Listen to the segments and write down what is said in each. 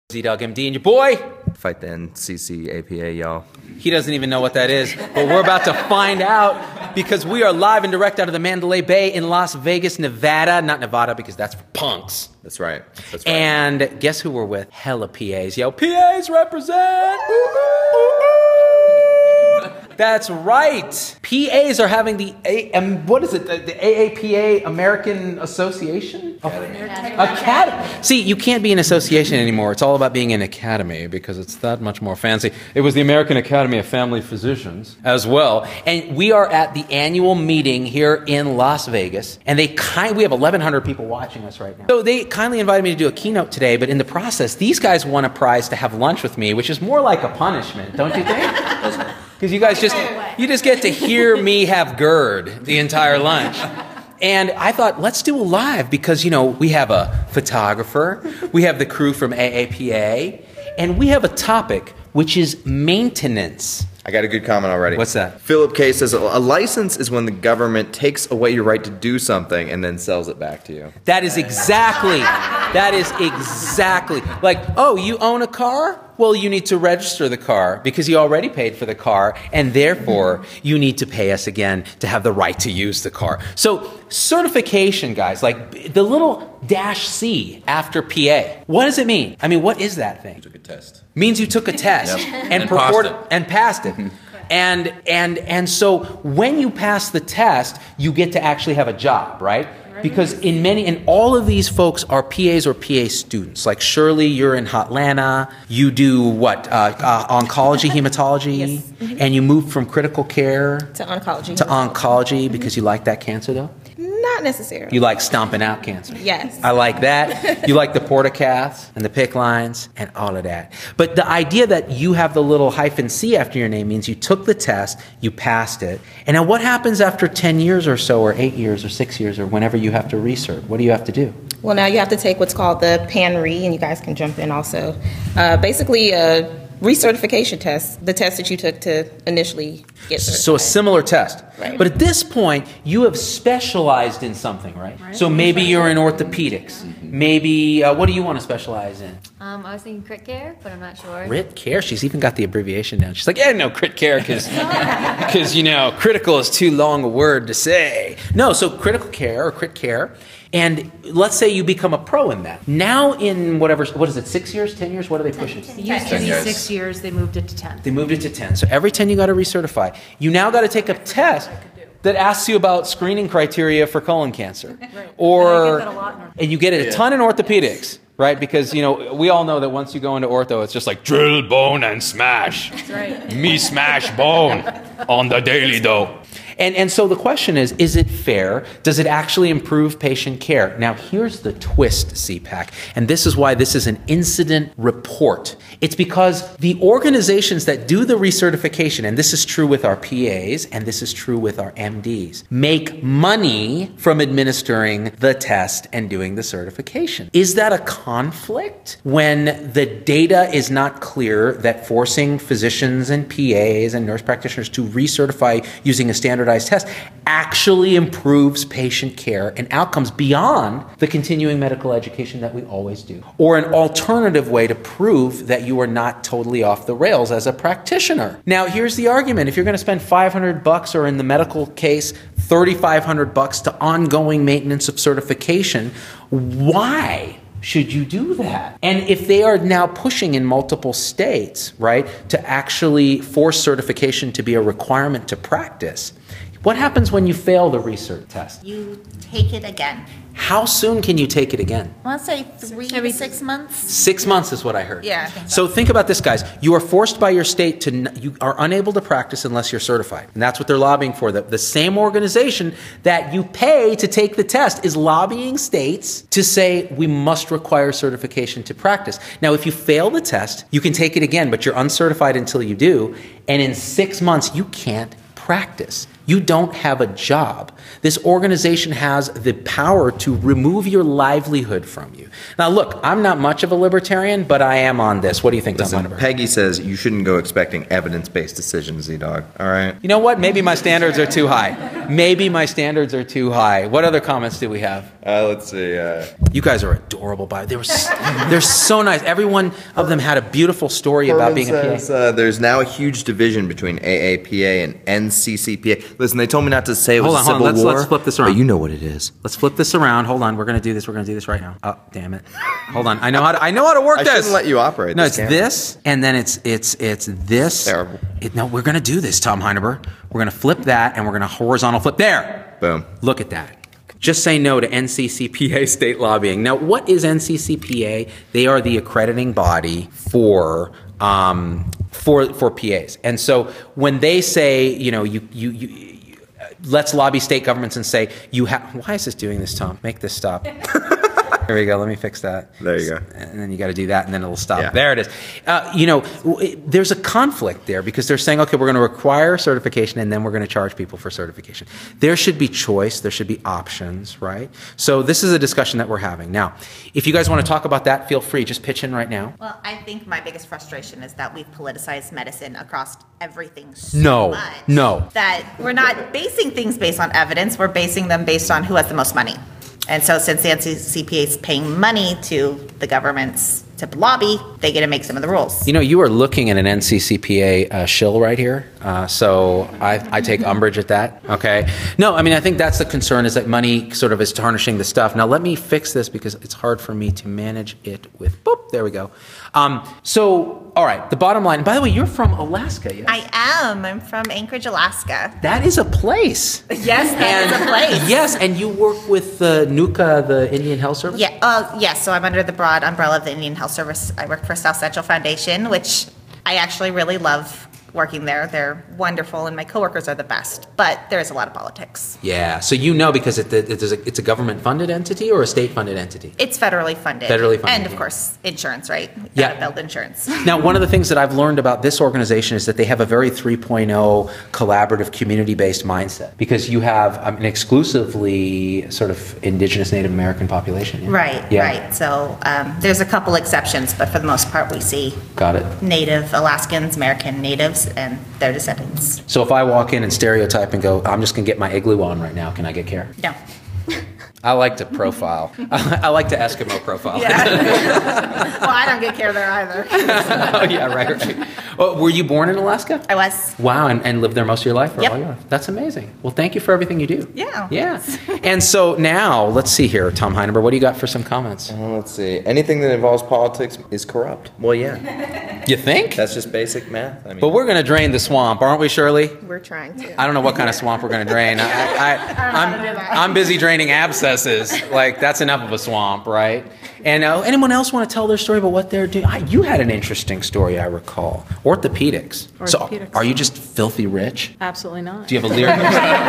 ZDoggMD and your boy. Fight the NCCAPA, y'all. He doesn't even know what that is, but we're about to find out because we are live and direct out of the Mandalay Bay in Las Vegas, Nevada. Not Nevada because that's for punks. That's right. That's right. And guess who we're with? Hella PAs. Yo, PAs represent! That's right. PAs are having the what is it? The AAPA, American Association? Academy. See, you can't be an association anymore. It's all about being an academy because it's that much more fancy. It was the American Academy of Family Physicians as well. And we are at the annual meeting here in Las Vegas. And we have 1,100 people watching us right now. So they kindly invited me to do a keynote today, but in the process, these guys won a prize to have lunch with me, which is more like a punishment, don't you think? Because you guys just get to hear me have GERD the entire lunch. And I thought, let's do a live because, we have a photographer, we have the crew from AAPA, and we have a topic which is maintenance. I got a good comment already. What's that? Philip K says, a license is when the government takes away your right to do something and then sells it back to you. That is exactly. Like, oh, you own a car? Well, you need to register the car because you already paid for the car, and therefore you need to pay us again to have the right to use the car. So certification, guys, like the little -C after PA, what does it mean? I mean, what is that thing? You took a test. Means you took a test and passed it. And so when you pass the test, you get to actually have a job, right? Because all of these folks are PAs or PA students. Like Shirley, you're in Hotlanta. You do what? Oncology, hematology? Yes. Mm-hmm. And you moved from critical care to oncology. To oncology because you like that cancer, though? Not necessarily. You like stomping out cancer? Yes. I like that. You like the portacaths and the PICC lines and all of that. But the idea that you have the little -C after your name means you took the test, you passed it. And now what happens after 10 years or so, or 8 years, or 6 years, or whenever you have to recert? What do you have to do? Well, now you have to take what's called the PANRE, and you guys can jump in also. Basically, a recertification test, the test that you took to initially get certified. So a similar test. Right. But at this point, you have specialized in something, right? So maybe you're in orthopedics. Maybe, what do you want to specialize in? I was thinking crit care, but I'm not sure. Crit care? She's even got the abbreviation down. She's like, no, crit care, because, critical is too long a word to say. No, so critical care or crit care. And let's say you become a pro in that. Now in what is it, 6 years, 10 years? What are they pushing? It used to be 6 years, they moved it to 10. They moved it to 10. So every 10 you got to recertify. You now got to take a test that asks you about screening criteria for colon cancer. Right. And you get it a ton in orthopedics. Right? Because, we all know that once you go into ortho, it's just like drill, bone, and smash. That's right. Me smash bone on the daily though. And so the question is it fair? Does it actually improve patient care? Now, here's the twist, CPAC, and this is why this is an incident report. It's because the organizations that do the recertification, and this is true with our PAs, and this is true with our MDs, make money from administering the test and doing the certification. Is that a conflict when the data is not clear that forcing physicians and PAs and nurse practitioners to recertify using a standardized test actually improves patient care and outcomes beyond the continuing medical education that we always do? Or an alternative way to prove that you are not totally off the rails as a practitioner? Now, here's the argument. If you're going to spend $500 or in the medical case, $3,500 to ongoing maintenance of certification, why should you do that? And if they are now pushing in multiple states, right, to actually force certification to be a requirement to practice, what happens when you fail the recert test? You take it again. How soon can you take it again? I want to say 3 to 6 months. 6 months is what I heard. Yeah. So think about this, guys. You are forced by your state you are unable to practice unless you're certified. And that's what they're lobbying for. The same organization that you pay to take the test is lobbying states to say we must require certification to practice. Now, if you fail the test, you can take it again, but you're uncertified until you do. And in 6 months, you can't practice. You don't have a job. This organization has the power to remove your livelihood from you. Now, look, I'm not much of a libertarian, but I am on this. What do you think, Tom Listen, Heineberg? Peggy says you shouldn't go expecting evidence-based decisions, Z-Dog. All right? You know what? Maybe my standards are too high. Maybe my standards are too high. What other comments do we have? Let's see. You guys are adorable. They're so nice. Every one of them had a beautiful story about being a PA. says, there's now a huge division between AAPA and NCCPA. Listen, they told me not to say it was a civil war. Let's flip this around. But you know what it is. Let's flip this around. Hold on. We're going to do this. We're going to do this right now. Oh, damn it. Hold on. I know how to work I this. shouldn't let you operate No, this it's camera. this, and then it's this. Terrible. No, we're going to do this, Tom Heineberg. We're going to flip that, and we're going to horizontal flip. There. Boom. Look at that. Just say no to NCCPA state lobbying. Now, what is NCCPA? They are the accrediting body for PAs. And so when they say, you know, you let's lobby state governments and say you have. Why is this doing this, Tom? Make this stop. There we go. Let me fix that. There you go. And then you got to do that, and then it'll stop. Yeah. There it is. You know, there's a conflict there because they're saying, okay, we're going to require certification, and then we're going to charge people for certification. There should be choice. There should be options, right? So this is a discussion that we're having. Now, if you guys want to talk about that, feel free. Just pitch in right now. Well, I think my biggest frustration is that we've politicized medicine across everything so much. No. That we're not basing things based on evidence, we're basing them based on who has the most money. And so since the NCCPA is paying money to the governments to lobby, they get to make some of the rules. You know, you are looking at an NCCPA shill right here, so I take umbrage at that, okay? No, I mean, I think that's the concern, is that money sort of is tarnishing the stuff. Now, let me fix this because it's hard for me to manage it with, boop, there we go. So, all right, the bottom line, by the way, you're from Alaska, yes? I am. I'm from Anchorage, Alaska. That is a place. Yes, that is a place. Yes, and you work with NUCA, the Indian Health Service? Yeah. Yes. So I'm under the broad umbrella of the Indian Health Service. I work for South Central Foundation, which I actually really love working there. They're wonderful, and my coworkers are the best. But there is a lot of politics. Yeah. So you know because it's a government-funded entity or a state-funded entity? It's federally funded. Federally funded, And, of yeah. course, insurance, right? Yeah. Gotta build insurance. Now, one of the things that I've learned about this organization is that they have a very 3.0 collaborative, community-based mindset because you have an exclusively sort of indigenous Native American population. Yeah? Right, Yeah. right. So there's a couple exceptions, but for the most part, we see Got it. Native Alaskans, American natives, and their descendants. So if I walk in and stereotype and go, I'm just going to get my igloo on right now, can I get care? No. I like to profile. I like to Eskimo profile. Well, I don't get care there either. Oh, yeah, right. Oh, were you born in Alaska? I was. Wow, and lived there most of your life? Or Yep. all your life? That's amazing. Well, thank you for everything you do. Yeah. Yeah. And so now, let's see here, Tom Heineberg, what do you got for some comments? Let's see. Anything that involves politics is corrupt. Well, yeah. You think? That's just basic math. I mean, But we're going to drain the swamp, aren't we, Shirley? We're trying to. I don't know what kind of swamp we're going to drain. I'm busy draining abscesses. Like, that's enough of a swamp, right? And anyone else want to tell their story about what they're doing? You had an interesting story, I recall. Orthopedics. So, Orthopedics. are you just filthy rich? Absolutely not. Do you have a lyric?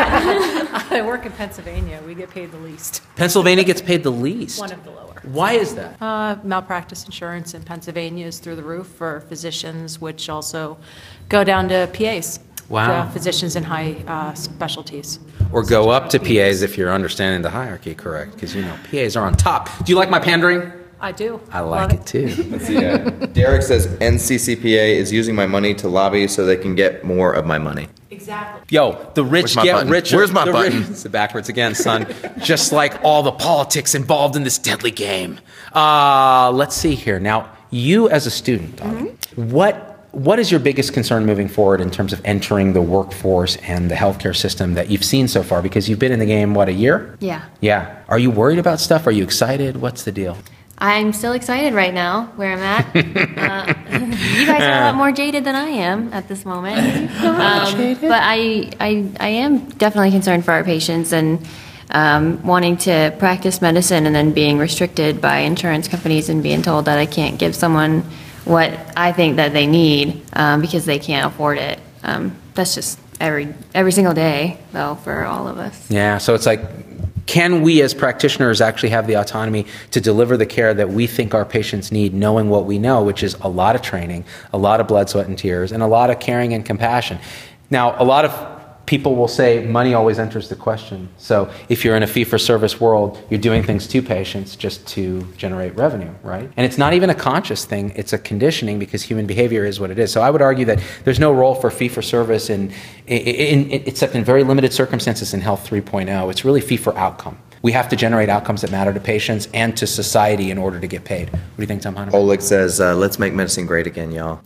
I work in Pennsylvania. We get paid the least. Pennsylvania gets paid the least. One of the lower. Why is that? Malpractice insurance in Pennsylvania is through the roof for physicians, which also go down to PAs. Wow. For physicians in high specialties. Or go up to PAs if you're understanding the hierarchy correct, because you know PAs are on top. Do you like my pandering? I do. I like Love it too. let's see. Derek says NCCPA is using my money to lobby so they can get more of my money. Exactly. Yo, the rich Where's my get button? richer. Where's my The button? It's backwards again, son. Just like all the politics involved in this deadly game. Let's see here. Now, you as a student, Donna, what is your biggest concern moving forward in terms of entering the workforce and the healthcare system that you've seen so far? Because you've been in the game, what, a year? Yeah. Yeah. Are you worried about stuff? Are you excited? What's the deal? I'm still excited right now where I'm at. You guys are a lot more jaded than I am at this moment. But I am definitely concerned for our patients and wanting to practice medicine and then being restricted by insurance companies and being told that I can't give someone what I think that they need because they can't afford it. That's just every single day, though, for all of us. Yeah, so it's like, can we as practitioners actually have the autonomy to deliver the care that we think our patients need, knowing what we know, which is a lot of training, a lot of blood, sweat, and tears, and a lot of caring and compassion. Now, a lot of people will say money always enters the question. So if you're in a fee-for-service world, you're doing things to patients just to generate revenue, right? And it's not even a conscious thing. It's a conditioning because human behavior is what it is. So I would argue that there's no role for fee-for-service except in very limited circumstances in Health 3.0. It's really fee-for-outcome. We have to generate outcomes that matter to patients and to society in order to get paid. What do you think, Tom Heinemann? Oleg says, let's make medicine great again, y'all.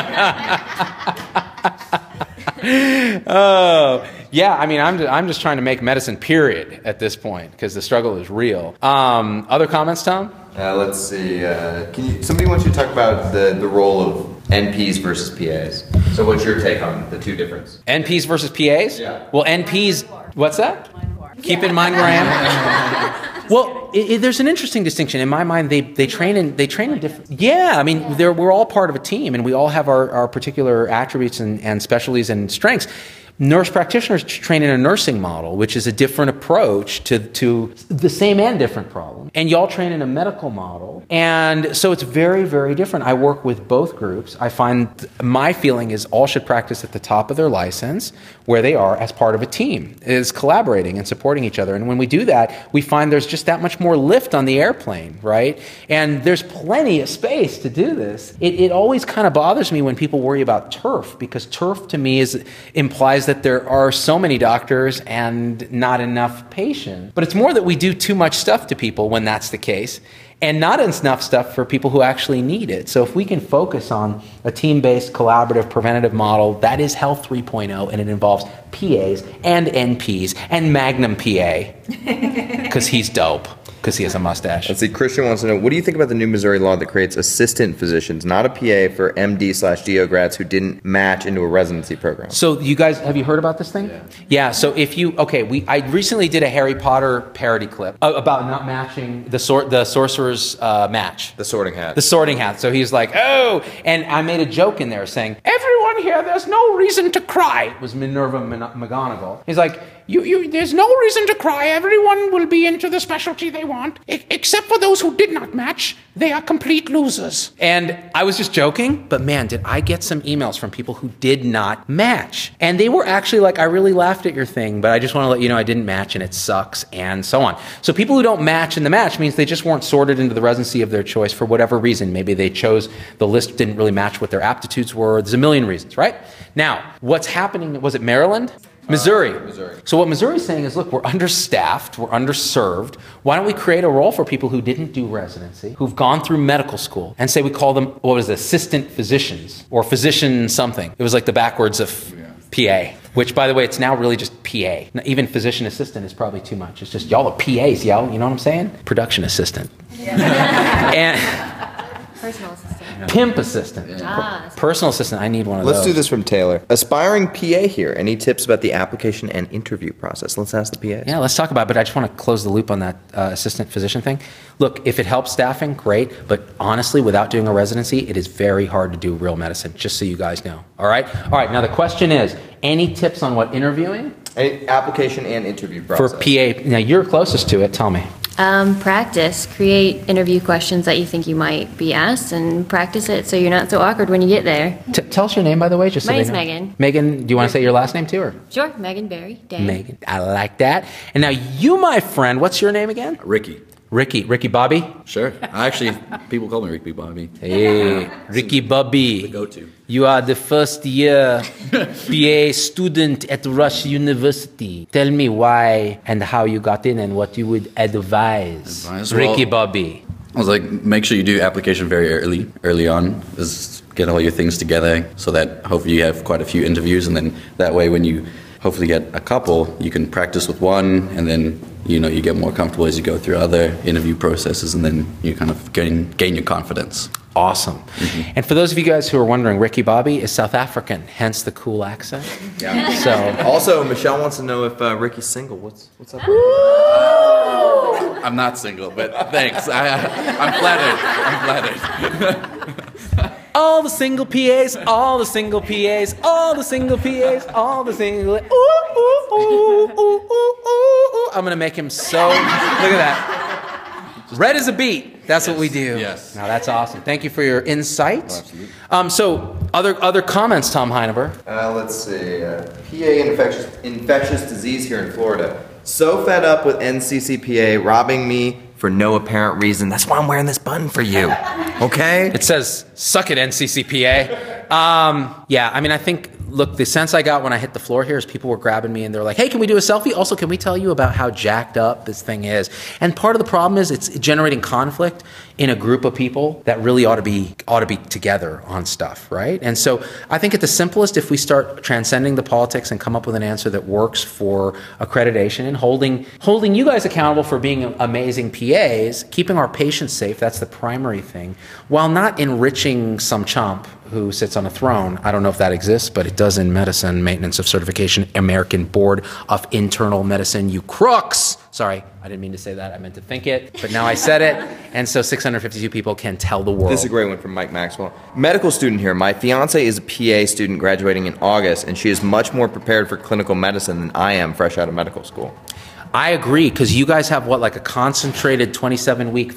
Oh, yeah. I mean, I'm just trying to make medicine, period, at this point, because the struggle is real. Other comments, Tom? Let's see. Somebody wants you to talk about the role of NPs versus PAs. So what's your take on the two differences? NPs versus PAs? Yeah. Well, NPs, what's that? Keep in mind where I am. Well, there's an interesting distinction. In my mind, they train in different. Yeah, I mean, we're all part of a team, and we all have our particular attributes and specialties and strengths. Nurse practitioners train in a nursing model, which is a different approach to the same and different problem. And y'all train in a medical model. And so it's very, very different. I work with both groups. I find my feeling is all should practice at the top of their license where they are as part of a team, is collaborating and supporting each other. And when we do that, we find there's just that much more lift on the airplane, right? And there's plenty of space to do this. It always kind of bothers me when people worry about turf, because turf to me implies that there are so many doctors and not enough patients. But it's more that we do too much stuff to people when that's the case, and not enough stuff for people who actually need it. So if we can focus on a team-based, collaborative, preventative model, that is Health 3.0, and it involves PAs and NPs and Magnum PA, because he's dope, because he has a mustache. Let's see, Christian wants to know, what do you think about the new Missouri law that creates assistant physicians, not a PA, for MD/DO grads who didn't match into a residency program? So you guys, have you heard about this thing? Yeah, so if you, I recently did a Harry Potter parody clip about not matching the sorcerer's match. The Sorting Hat. The Sorting Hat. So he's like, oh, and I made a joke in there saying, everyone here, there's no reason to cry. It was Minerva McGonagall. He's like, there's no reason to cry. Everyone will be into the specialty they want, except for those who did not match. They are complete losers. And I was just joking, but man, did I get some emails from people who did not match. And they were actually like, I really laughed at your thing, but I just want to let you know I didn't match and it sucks, and so on. So people who don't match in the match means they just weren't sorted into the residency of their choice for whatever reason. Maybe they chose, the list didn't really match what their aptitudes were. There's a million reasons, right? Now, what's happening, was it Maryland? Missouri. Missouri. So what Missouri's saying is, look, we're understaffed, we're underserved. Why don't we create a role for people who didn't do residency, who've gone through medical school, and say we call them, what was it, assistant physicians, or physician something. It was like the backwards of PA, which, by the way, it's now really just PA. Even physician assistant is probably too much. It's just, y'all are PAs, y'all, you know what I'm saying? Production assistant. And Personal assistant. pimp assistant. Personal assistant, I need one of those. Let's do this from Taylor. Aspiring PA here. Any tips about the application and interview process? Let's ask the PAs. Yeah, let's talk about it, but I just want to close the loop on that assistant physician thing. Look, if it helps staffing, great, but honestly, without doing a residency, it is very hard to do real medicine, just so you guys know. All right, now the question is, any tips on what interviewing? Any application and interview process. For PA, now you're closest to it, tell me. Practice. Create interview questions that you think you might be asked, and practice it so you're not so awkward when you get there. Tell us your name, by the way, just so My they name's know. Megan. Megan, do you want to say your last name too, or? Sure, Megan Berry. Dan. Megan, I like that. And now you, my friend, what's your name again? Ricky. Ricky Bobby? Sure. Actually, people call me Ricky Bobby. Hey, Ricky Bobby. The go-to. You are the first year PA student at Rush University. Tell me why and how you got in and what you would advise. Ricky Bobby. I was like, make sure you do application very early on. Just get all your things together so that hopefully you have quite a few interviews, and then that way when you hopefully get a couple, you can practice with one, and then you get more comfortable as you go through other interview processes, and then you kind of gain your confidence. Awesome. Mm-hmm. And for those of you guys who are wondering, Ricky Bobby is South African, hence the cool accent. Yeah. So Also, Michelle wants to know if Ricky's single. What's up? I'm not single, but thanks. I'm flattered. all the single PAs, all the single PAs, all the single PAs, all the single. Ooh, ooh, ooh, ooh, ooh, ooh. I'm gonna make him so. Look at that. Red as a beet. That's what we do. Yes. Now that's awesome. Thank you for your insight. Absolutely. So other comments, Tom Heinever? Let's see. PA infectious disease here in Florida. So fed up with NCCPA robbing me for no apparent reason. That's why I'm wearing this button for you. Okay? It says, suck it, NCCPA. Yeah, I mean, I think, look, the sense I got when I hit the floor here is people were grabbing me and they're like, hey, can we do a selfie? Also, can we tell you about how jacked up this thing is? And part of the problem is it's generating conflict in a group of people that really ought to be together on stuff, right? And so I think at the simplest, if we start transcending the politics and come up with an answer that works for accreditation and holding you guys accountable for being amazing PAs, keeping our patients safe, that's the primary thing, while not enriching some chump who sits on a throne. I don't know if that exists, but it does in medicine, maintenance of certification, American Board of Internal Medicine, you crooks. Sorry, I didn't mean to say that. I meant to think it, but now I said it. And so 652 people can tell the world. This is a great one from Mike Maxwell. Medical student here. My fiance is a PA student graduating in August, and she is much more prepared for clinical medicine than I am fresh out of medical school. I agree, because you guys have what, like a concentrated 27-month,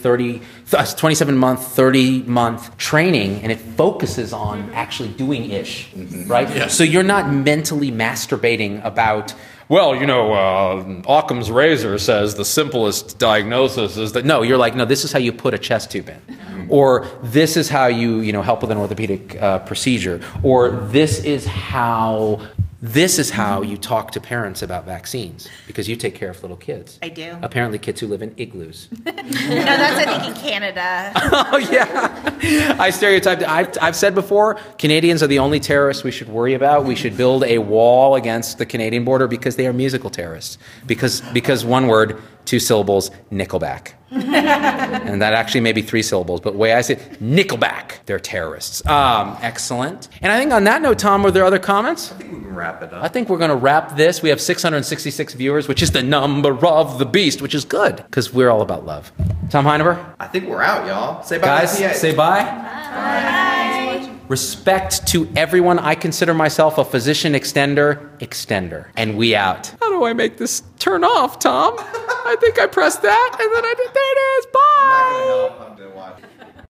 30-month training, and it focuses on actually doing ish, right? Yes. So you're not mentally masturbating about, well, you know, Occam's razor says the simplest diagnosis is that. No, you're like, no, this is how you put a chest tube in. Or this is how you help with an orthopedic procedure. Or this is how you talk to parents about vaccines, because you take care of little kids. I do. Apparently kids who live in igloos. No, that's, I think, in Canada. Oh, yeah. I stereotyped. I've said before, Canadians are the only terrorists we should worry about. We should build a wall against the Canadian border because they are musical terrorists. Because one word, 2 syllables, Nickelback. And that actually may be 3 syllables, but the way I say it, Nickelback, they're terrorists. Excellent. And I think on that note, Tom, were there other comments? I think we can wrap it up. I think we're going to wrap this. We have 666 viewers, which is the number of the beast, which is good, because we're all about love. Tom Heinever? I think we're out, y'all. Say bye. Guys, to PA. say bye. Bye. Respect to everyone. I consider myself a physician extender. And we out. How do I make this turn off, Tom? I think I pressed that, and then I did. There it is. Bye.